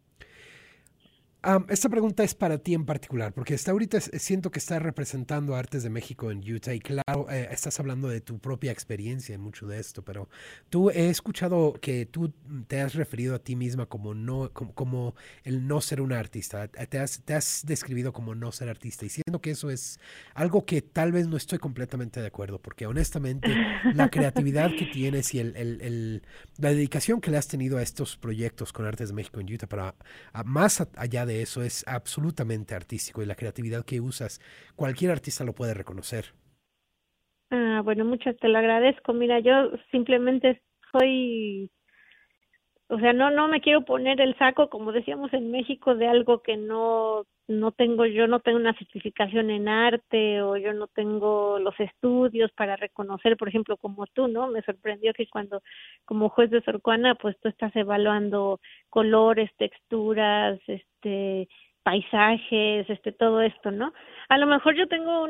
S1: Esta pregunta es para ti en particular, porque hasta ahorita siento que estás representando Artes de México en Utah y claro, estás hablando de tu propia experiencia en mucho de esto, pero tú he escuchado que tú te has referido a ti misma como como el no ser una artista, te has describido como no ser artista y siento que eso es algo que tal vez no estoy completamente de acuerdo, porque honestamente la creatividad que tienes y la dedicación que le has tenido a estos proyectos con Artes de México en Utah para más allá de eso es absolutamente artístico y la creatividad que usas, cualquier artista lo puede reconocer.
S2: Bueno, muchas te lo agradezco. Mira, yo simplemente soy, o sea, no me quiero poner el saco, como decíamos en México, de algo que no yo no tengo una certificación en arte, o yo no tengo los estudios para reconocer, por ejemplo, como tú, ¿no? Me sorprendió que cuando como juez de Sor Juana, pues tú estás evaluando colores, texturas, paisajes, todo esto, ¿no? A lo mejor yo tengo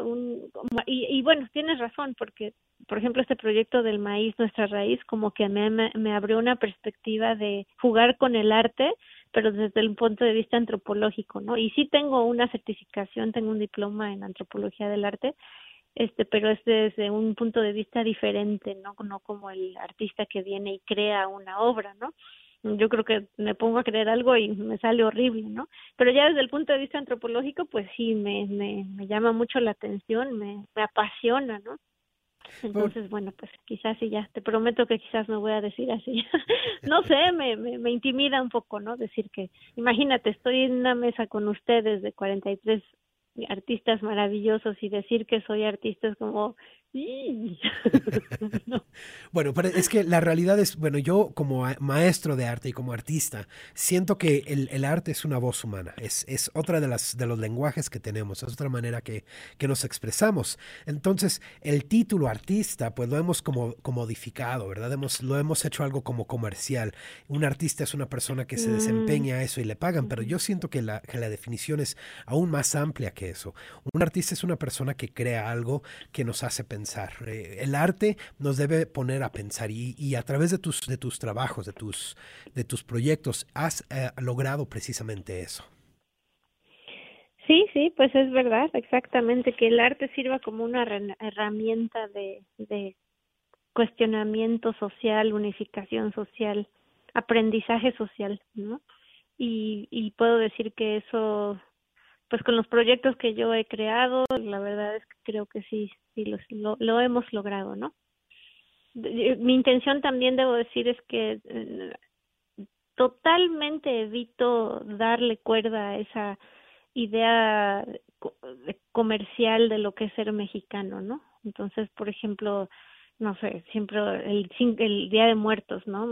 S2: y bueno, tienes razón, porque por ejemplo este proyecto del maíz, nuestra raíz, como que me abrió una perspectiva de jugar con el arte, pero desde el punto de vista antropológico, ¿no? Y sí tengo una certificación, tengo un diploma en antropología del arte, pero es desde un punto de vista diferente, ¿no? No como el artista que viene y crea una obra, ¿no? Yo creo que me pongo a creer algo y me sale horrible, ¿no? Pero ya desde el punto de vista antropológico, pues sí, me llama mucho la atención, me apasiona, ¿no?
S1: Por-
S2: Entonces, bueno, pues quizás sí, ya te prometo que quizás me voy a decir así. No sé, me intimida un poco, ¿no? Decir que, imagínate, estoy en una mesa con ustedes de 43 artistas maravillosos y decir que soy artista es como... ¡ih! No.
S1: Bueno, pero es que la realidad es, bueno, yo como maestro de arte y como artista, siento que el arte es una voz humana, es otra de los lenguajes que tenemos, es otra manera que nos expresamos. Entonces, el título artista, pues lo hemos como comodificado, ¿verdad? Lo hemos hecho algo como comercial. Un artista es una persona que se
S2: Mm,
S1: desempeña a eso y le pagan, pero
S2: ujú.
S1: yo siento que la definición es aún más amplia que eso. Un artista es una persona que crea algo que nos hace pensar. El arte nos debe poner a pensar y a través de tus trabajos, de tus proyectos, has logrado precisamente eso.
S2: Sí, sí, pues es verdad, exactamente, que el arte sirva como una herramienta de cuestionamiento social, unificación social, aprendizaje social, ¿no? Y puedo decir que eso, pues con los proyectos que yo he creado, la verdad es que creo que sí, sí lo hemos logrado, ¿no? Mi intención también, debo decir, es que totalmente evito darle cuerda a esa idea comercial de lo que es ser mexicano, ¿no? Entonces, por ejemplo, no sé, siempre el Día de Muertos, ¿no?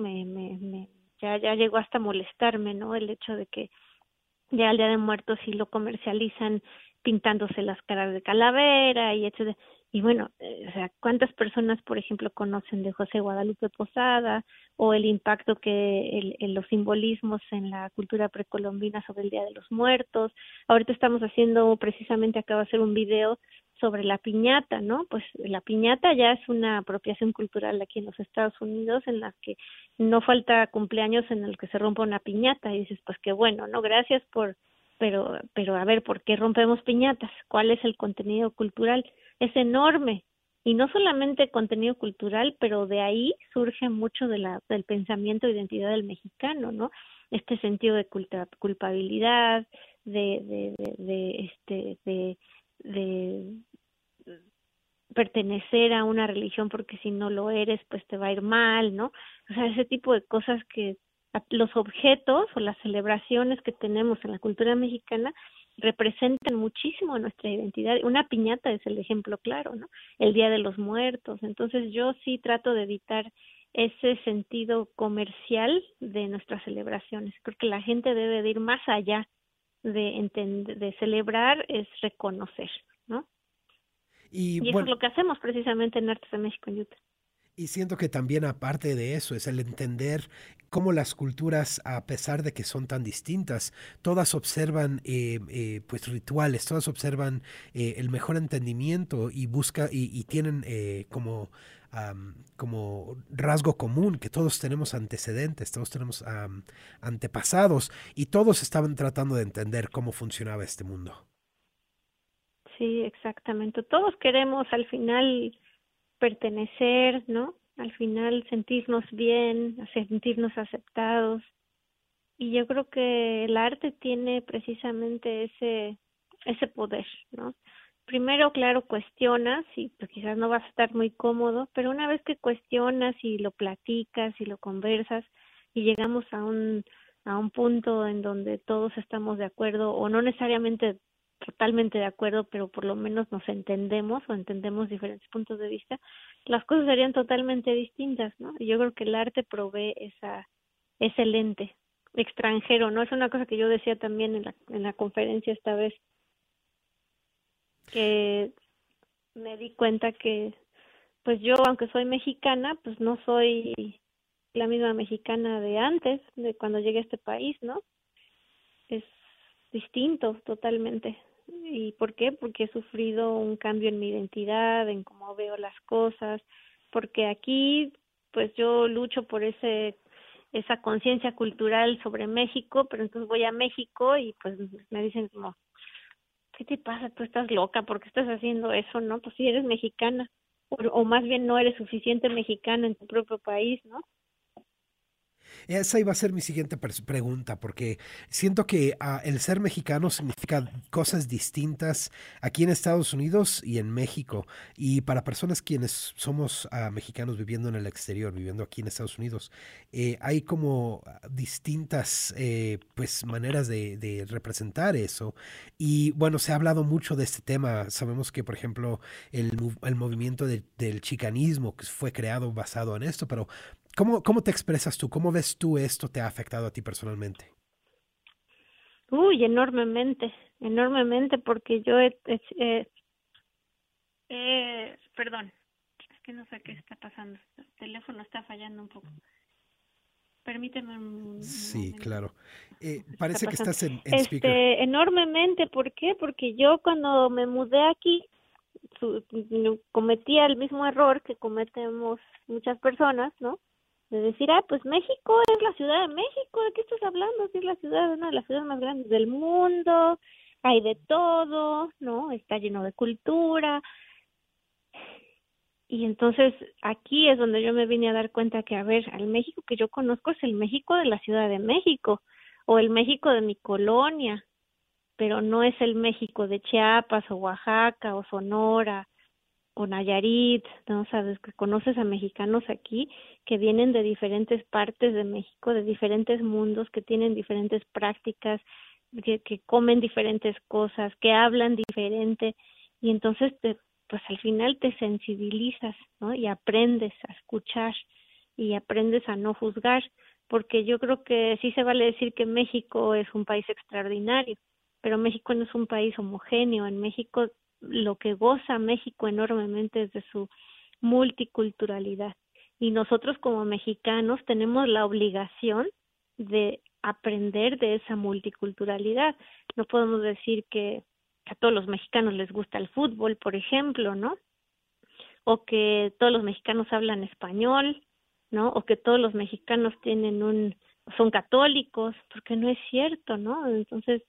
S2: Ya llegó hasta molestarme, ¿no? El hecho de que ya el Día de Muertos sí lo comercializan pintándose las caras de calavera y etcétera. Y bueno, o sea, ¿cuántas personas, por ejemplo, conocen de José Guadalupe Posada o el impacto que los simbolismos en la cultura precolombina sobre el Día de los Muertos? Ahorita estamos haciendo, precisamente acabo de hacer un video sobre la piñata, ¿no? Pues la piñata ya es una apropiación cultural aquí en los Estados Unidos, en la que no falta cumpleaños en el que se rompa una piñata y dices, pues qué bueno, ¿no? Gracias pero a ver, ¿por qué rompemos piñatas? ¿Cuál es el contenido cultural? Es enorme. Y no solamente contenido cultural, pero de ahí surge mucho del pensamiento e identidad del mexicano, ¿no? Este sentido de culpabilidad, de pertenecer a una religión porque si no lo eres, pues te va a ir mal, ¿no? O sea, ese tipo de cosas que los objetos o las celebraciones que tenemos en la cultura mexicana representan muchísimo nuestra identidad. Una piñata es el ejemplo claro, ¿no? El Día de los Muertos. Entonces yo sí trato de evitar ese sentido comercial de nuestras celebraciones. Creo que la gente debe de ir más allá de entender, de celebrar es reconocer, ¿no?
S1: Y
S2: Y eso es
S1: bueno,
S2: lo que hacemos precisamente en Artes de México en Utah.
S1: y siento que también aparte de eso es el entender cómo las culturas, a pesar de que son tan distintas, todas observan pues rituales, todas observan el mejor entendimiento y y tienen como rasgo común que todos tenemos antecedentes, todos tenemos antepasados y todos estaban tratando de entender cómo funcionaba este mundo.
S2: Sí, exactamente. Todos queremos al final pertenecer, ¿no? Al final sentirnos bien, sentirnos aceptados. Y yo creo que el arte tiene precisamente ese poder, ¿no? Primero, claro, cuestionas y pues quizás no vas a estar muy cómodo, pero una vez que cuestionas y lo platicas y lo conversas y llegamos a un punto en donde todos estamos de acuerdo o no necesariamente totalmente de acuerdo, pero por lo menos nos entendemos o entendemos diferentes puntos de vista, las cosas serían totalmente distintas, ¿no? Y yo creo que el arte provee ese lente. extranjero, ¿no? Es una cosa que yo decía también en la conferencia esta vez, que me di cuenta que pues yo, aunque soy mexicana, pues no soy la misma mexicana de antes, de cuando llegué a este país, ¿no? Es distinto totalmente. ¿Y por qué? Porque he sufrido un cambio en mi identidad, en cómo veo las cosas, porque aquí pues yo lucho por esa conciencia cultural sobre México, pero entonces voy a México y pues me dicen como, ¿qué te pasa? Tú estás loca, ¿por qué estás haciendo eso? No, pues si eres mexicana, o más bien no eres suficiente mexicana en tu propio país, ¿no?
S1: Esa iba a ser mi siguiente pregunta, porque siento que el ser mexicano significa cosas distintas aquí en Estados Unidos y en México. Y para personas quienes somos mexicanos viviendo en el exterior, viviendo aquí en Estados Unidos, hay como distintas pues maneras de representar eso. Y bueno, se ha hablado mucho de este tema. Sabemos que, por ejemplo, el movimiento del chicanismo que fue creado basado en esto, pero ¿cómo te expresas tú? ¿Cómo ves tú esto te ha afectado a ti personalmente?
S2: Uy, enormemente, enormemente, porque yo perdón, es que no sé qué está pasando, el teléfono está fallando un poco. Permíteme un
S1: Sí,
S2: momento.
S1: claro.
S2: No sé qué está
S1: Parece que
S2: pasando.
S1: estás en speaker.
S2: Enormemente, ¿por qué? Porque yo cuando me mudé aquí cometía el mismo error que cometemos muchas personas, ¿no? De decir, pues México es la Ciudad de México, ¿de qué estás hablando? Si es la ciudad, una de las ciudades más grandes del mundo, hay de todo, ¿no? Está lleno de cultura. Y entonces aquí es donde yo me vine a dar cuenta que, a ver, el México que yo conozco es el México de la Ciudad de México o el México de mi colonia, pero no es el México de Chiapas o Oaxaca o Sonora o Nayarit, ¿no? Sabes que conoces a mexicanos aquí que vienen de diferentes partes de México, de diferentes mundos, que tienen diferentes prácticas, que comen diferentes cosas, que hablan diferente, y entonces pues al final te sensibilizas, ¿no? Y aprendes a escuchar y aprendes a no juzgar, porque yo creo que sí se vale decir que México es un país extraordinario, pero México no es un país homogéneo. En México lo que goza México enormemente es de su multiculturalidad. Y nosotros como mexicanos tenemos la obligación de aprender de esa multiculturalidad. No podemos decir que a todos los mexicanos les gusta el fútbol, por ejemplo, ¿no? O que todos los mexicanos hablan español, ¿no? O que todos los mexicanos son católicos, porque no es cierto, ¿no? Entonces,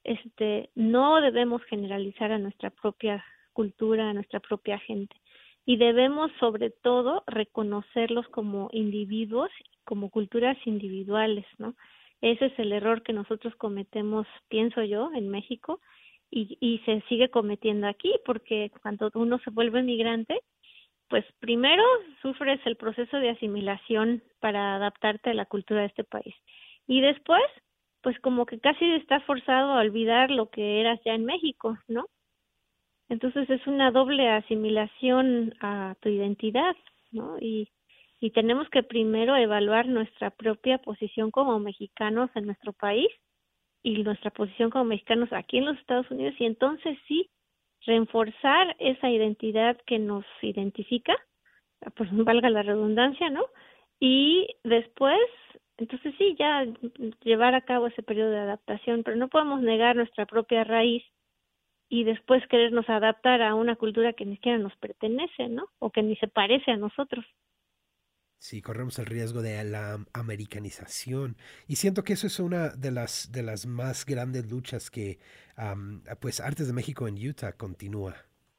S2: no debemos generalizar a nuestra propia cultura, a nuestra propia gente. Y debemos, sobre todo, reconocerlos como individuos, como culturas individuales, ¿no? Ese es el error que nosotros cometemos, pienso yo, en México, y se sigue cometiendo aquí, porque cuando uno se vuelve migrante, pues primero sufres el proceso de asimilación para adaptarte a la cultura de este país. Y después, pues como que casi estás forzado a olvidar lo que eras ya en México, ¿no? Entonces es una doble asimilación a tu identidad, ¿no? Y tenemos que primero evaluar nuestra propia posición como mexicanos en nuestro país y nuestra posición como mexicanos aquí en los Estados Unidos, y entonces sí, reforzar esa identidad que nos identifica, pues valga la redundancia, ¿no? Y después, entonces sí, ya llevar a cabo ese periodo de adaptación, pero no podemos negar nuestra propia raíz y después querernos adaptar a una cultura que ni siquiera nos pertenece, ¿no? O que ni se parece a nosotros.
S1: Sí, corremos el riesgo de la americanización. Y siento que eso es una de las más grandes luchas que pues Artes de México en Utah continúa.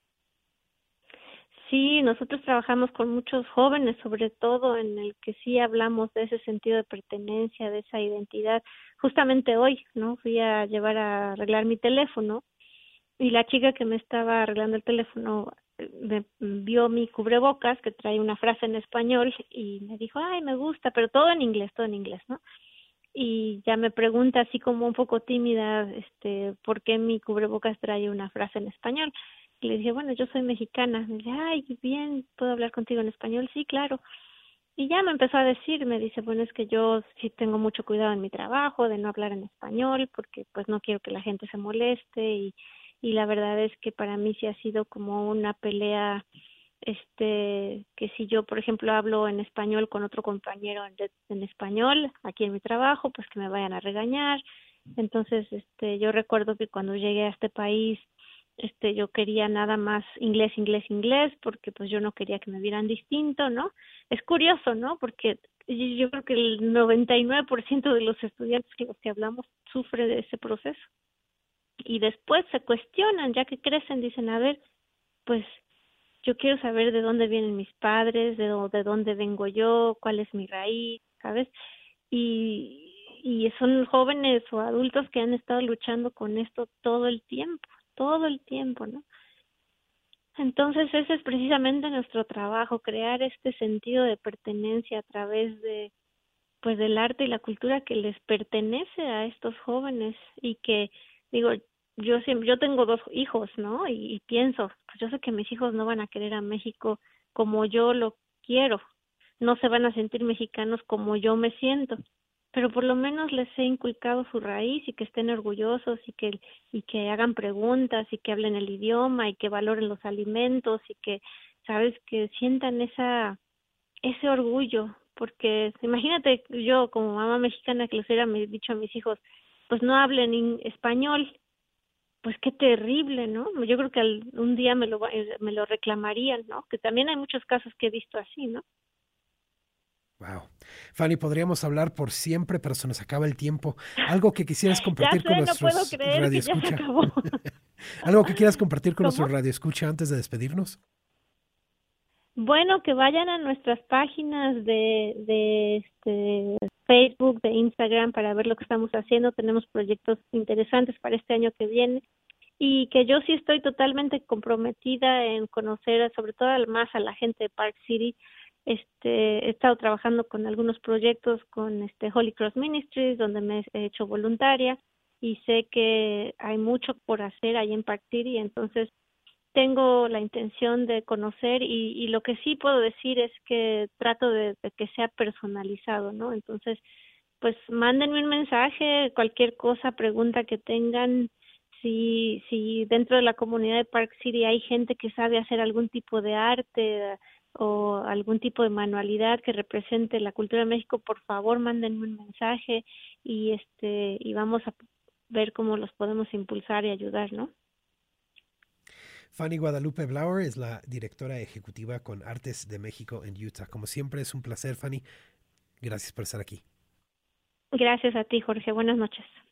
S2: Sí, nosotros trabajamos con muchos jóvenes, sobre todo en el que sí hablamos de ese sentido de pertenencia, de esa identidad. Justamente hoy, ¿no? Fui a llevar a arreglar mi teléfono y la chica que me estaba arreglando el teléfono me vio mi cubrebocas que trae una frase en español y me dijo, ay, me gusta, pero todo en inglés, ¿no? Y ya me pregunta así como un poco tímida, ¿por qué mi cubrebocas trae una frase en español? Y le dije, bueno, yo soy mexicana. Me dice, ay, qué bien, ¿puedo hablar contigo en español? Sí, claro. Y ya me empezó a decir, me dice, bueno, es que yo sí tengo mucho cuidado en mi trabajo de no hablar en español porque pues no quiero que la gente se moleste y la verdad es que para mí sí ha sido como una pelea, que si yo, por ejemplo, hablo en español con otro compañero en español aquí en mi trabajo, pues que me vayan a regañar. Entonces, yo recuerdo que cuando llegué a este país, yo quería nada más inglés, inglés, inglés, porque pues yo no quería que me vieran distinto, ¿no? Es curioso, ¿no? Porque yo creo que el 99% de los estudiantes que los que hablamos sufre de ese proceso. Y después se cuestionan, ya que crecen, dicen, a ver, pues yo quiero saber de dónde vienen mis padres, de dónde vengo yo, cuál es mi raíz, ¿sabes? Y son jóvenes o adultos que han estado luchando con esto todo el tiempo, ¿no? Entonces ese es precisamente nuestro trabajo, crear este sentido de pertenencia a través de, pues, del arte y la cultura que les pertenece a estos jóvenes y que, digo, yo tengo 2 hijos, ¿no? Y pienso, pues yo sé que mis hijos no van a querer a México como yo lo quiero, no se van a sentir mexicanos como yo me siento, pero por lo menos les he inculcado su raíz y que estén orgullosos y que hagan preguntas y que hablen el idioma y que valoren los alimentos y que, sabes, que sientan ese orgullo, porque imagínate yo como mamá mexicana que les hubiera dicho a mis hijos, pues no hablen español, pues qué terrible, ¿no? Yo creo que un día me lo reclamarían, ¿no? Que también hay muchos casos que he visto así, ¿no?
S1: Wow. Fanny, podríamos hablar por siempre, pero se nos acaba el tiempo. Algo que quisieras
S2: Ya
S1: compartir con
S2: sé, no puedo
S1: nuestros
S2: creer que ya se
S1: radioescucha.
S2: acabó.
S1: Algo que quieras compartir con
S2: ¿Cómo?
S1: nuestros radioescucha antes de despedirnos.
S2: Bueno, que vayan a nuestras páginas de Facebook, de Instagram para ver lo que estamos haciendo. Tenemos proyectos interesantes para este año que viene y que yo sí estoy totalmente comprometida en conocer sobre todo más a la gente de Park City. He estado trabajando con algunos proyectos con Holy Cross Ministries donde me he hecho voluntaria y sé que hay mucho por hacer ahí en Park City, entonces tengo la intención de conocer y lo que sí puedo decir es que trato de que sea personalizado, ¿no? Entonces, pues mándenme un mensaje, cualquier cosa, pregunta que tengan, si dentro de la comunidad de Park City hay gente que sabe hacer algún tipo de arte o algún tipo de manualidad que represente la cultura de México, por favor mándenme un mensaje y vamos a ver cómo los podemos impulsar y ayudar, ¿no?
S1: Fanny Guadalupe Blauer es la directora ejecutiva con Artes de México en Utah. Como siempre, es un placer, Fanny. Gracias por estar aquí.
S2: Gracias a ti, Jorge. Buenas noches.